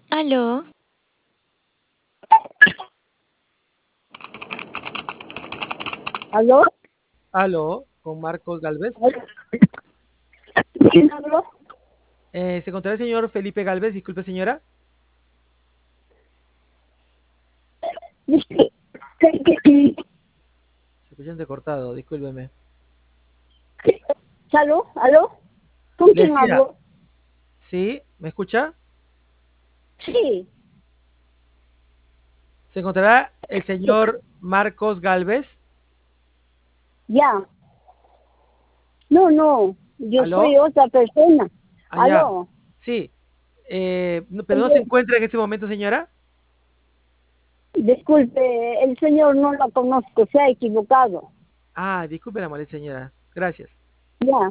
Aló, ¿Aló? Aló, con Marcos Galvez. ¿Quién habló? ¿Se encontrará el señor Felipe Galvez? Disculpe, señora. Dice, ¿qué? Se escucha entrecortado, discúlpeme. ¿Aló? ¿Aló? ¿Con Le quién decía, hablo? ¿sí? ¿Me escucha? Sí, ¿Se encontrará el señor Marcos Galvez? ya. No, no, yo soy ¿Aló? otra persona. Allá. ¿Aló? Sí. ¿Pero no se encuentra en este momento, señora? Disculpe, el señor no lo conozco, se ha equivocado. Ah, disculpe la molestia, señora. Gracias. Ya.